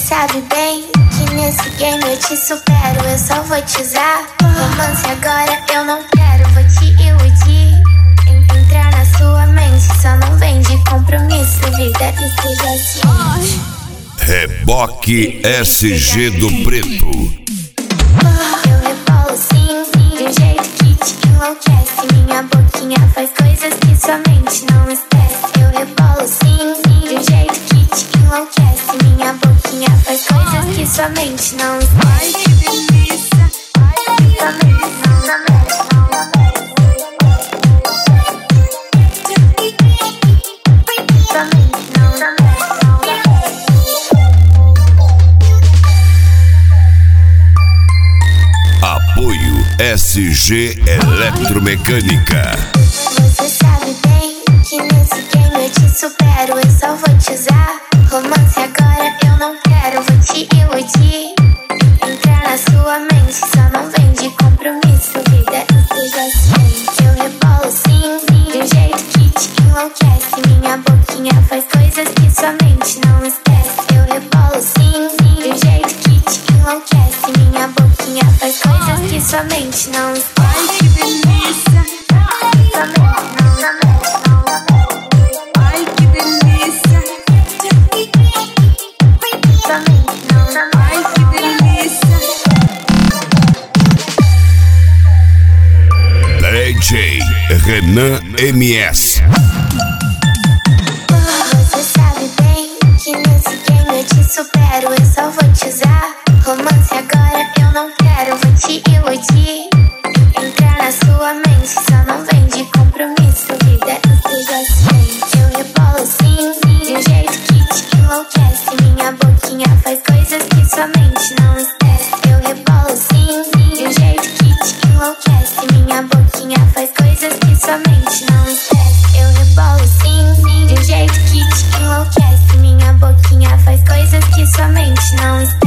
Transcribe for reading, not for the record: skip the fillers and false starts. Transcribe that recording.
sabe bem que nesse game eu te supero, eu só vou te usar. Romance agora eu não quero, vou te iludir. Entrar na sua mente, só não vem de compromisso, vida, esteja ciente. Reboque SG do Preto. Eu rebolo sim, de um jeito que te enlouquece. Minha boquinha faz coisas que sua mente não esquece. Eu rebolo sim, de um jeito que te enlouquece. Minha boquinha faz coisas que sua mente não esquece. Ai, que delícia. Sua mente não esquece. Sua mente não esquece. Apoio SG Eletromecânica. Você sabe bem que nesse game eu te supero, eu só vou te usar. Romance agora eu não quero, vou te iludir. Entrar na sua mente, só não vem de compromisso, vida, esteja ciente. Eu rebolo sim, de um jeito que te enlouquece. Minha boquinha faz coisas que sua mente não esquece. Eu rebolo sim, de um jeito que te enlouquece. Minha boquinha faz coisas que sua mente não esquece. Ai, que delícia. Sua mente não esquece. Ai, que delícia. Sua mente não esquece. Ai, que delícia. DJ Renan MS. Você sabe bem que nesse game eu te supero, eu só vou te usar. Romance agora eu não quero, vou te iludir. Entrar na sua mente, só não vem de compromisso, vida, esteja ciente. Eu rebolo sim, de um jeito que te enlouquece. Minha boquinha faz coisas que sua mente não esquece. Eu rebolo sim, de um jeito que te enlouquece. Minha boquinha faz coisas que sua mente não esquece. Eu rebolo sim, de um jeito que te enlouquece. Minha boquinha faz coisas que sua mente não esquece.